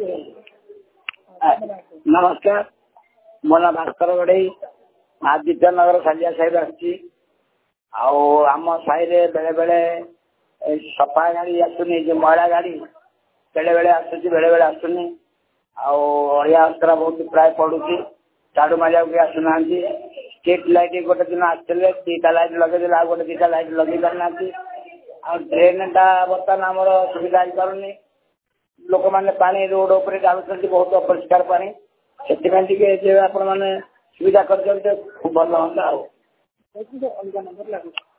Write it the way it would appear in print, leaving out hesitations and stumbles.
नमस्कार मो ना भास्कर गड़े आदित्य नगर सालिया साहिब आम साई बेले बेले सफा गाड़ी आसुनी जो मैला गाड़ी बेले बेले आसुची बेले बेले आसुनी अड़िया अस्तरा बहुत प्राय पड़ू झाड़ू मारिया भी आसुना स्ट्रीट लाइट गोटे दिन आसते दीटा लाइट लगे आ गोटे दीटा लाइट लगे पारना ड्रेन टा बर्तमान आमर सुविधा हो पारुनी लोक मैंने पानी रोड उपर जाऊँ बहुत अपरिष्कार पानी से आपण मैंने सुविधा कर भल हाँ।